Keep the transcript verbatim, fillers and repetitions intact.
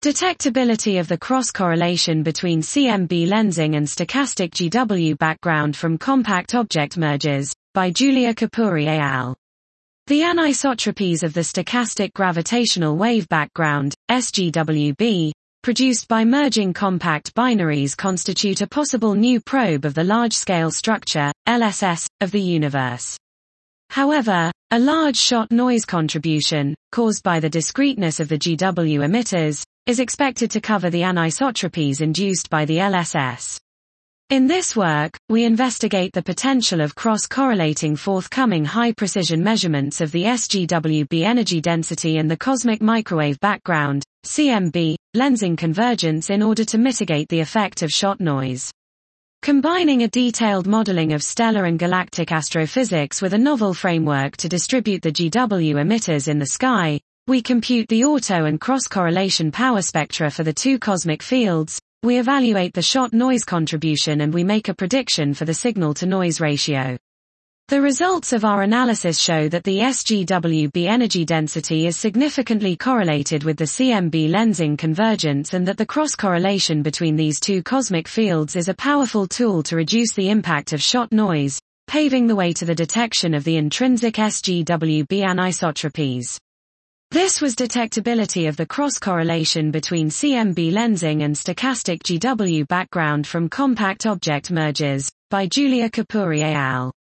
Detectability of the cross-correlation between C M B lensing and stochastic G W background from compact object mergers, by Julia Kapuri et al. The anisotropies of the stochastic gravitational wave background, S G W B, produced by merging compact binaries constitute a possible new probe of the large-scale structure, L S S, of the universe. However, a large shot noise contribution, caused by the discreteness of the G W emitters, is expected to cover the anisotropies induced by the L S S. In this work, we investigate the potential of cross-correlating forthcoming high-precision measurements of the S G W B energy density and the cosmic microwave background, C M B, lensing convergence in order to mitigate the effect of shot noise. Combining a detailed modeling of stellar and galactic astrophysics with a novel framework to distribute the G W emitters in the sky, we compute the auto and cross-correlation power spectra for the two cosmic fields, we evaluate the shot noise contribution, and we make a prediction for the signal-to-noise ratio. The results of our analysis show that the S G W B energy density is significantly correlated with the C M B lensing convergence, and that the cross-correlation between these two cosmic fields is a powerful tool to reduce the impact of shot noise, paving the way to the detection of the intrinsic S G W B anisotropies. This was detectability of the cross-correlation between C M B lensing and stochastic G W background from compact object mergers, by Julia Kapuri et al.